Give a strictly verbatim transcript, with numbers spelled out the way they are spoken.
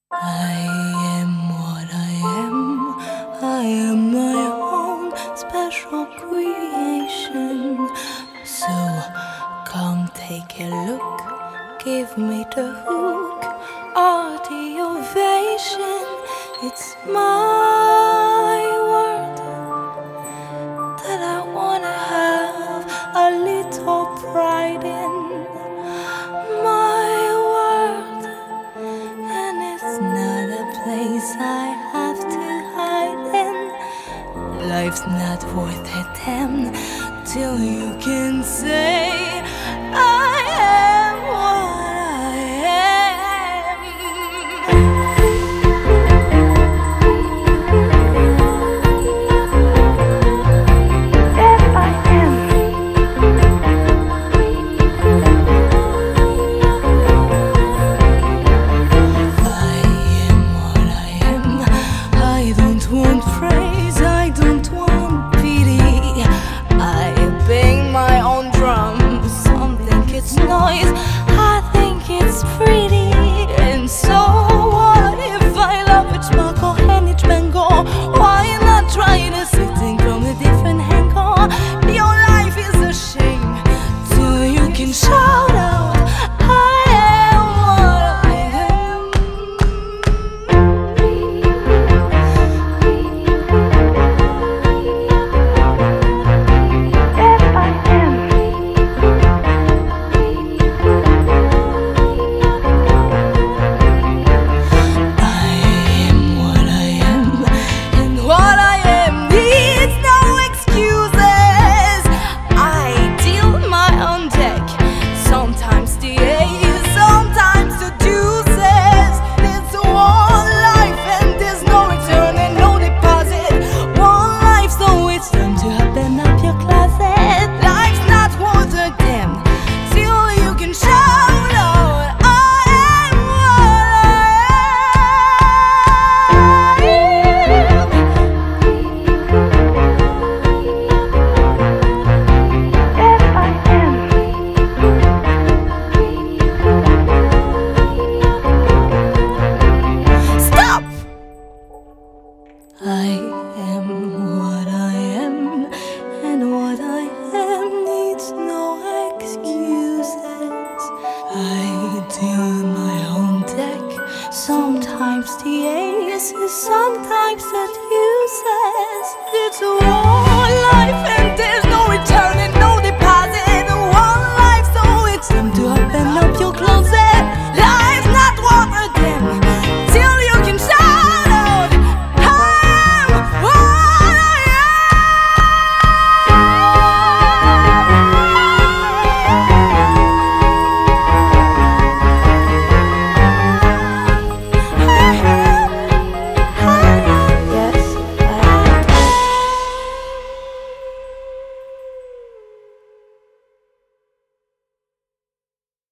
I am what I am. I am my own special creation. So come take a look, give me the hook or the ovation. It's my world that I wanna have a little pride in. My world, and it's not a place I have to hide in. Life's not worth a damn till you can say I am what I am. If I am, I am what I am. I don't want praise, I don't want pity. I bang my own drum. Some think it's noise, I think it's pretty. And so what if I love it, sparkle and it's mango? Why not try to sitting from a different angle? Your life is a shame till you can shout out I am what I am. If I am, I am what I am, and what I am needs no excuses. I deal my own deck, sometimes the A's, sometimes the deuces. It's one life and there's no return and no deposit. One life, so it's time to open up your closet. Life's not worth a damn till you can shout out I am what I am. If I am, stop! I am what I am, and what I am needs no excuses. I deal my own deck, sometimes the aces, sometimes the deuces. It's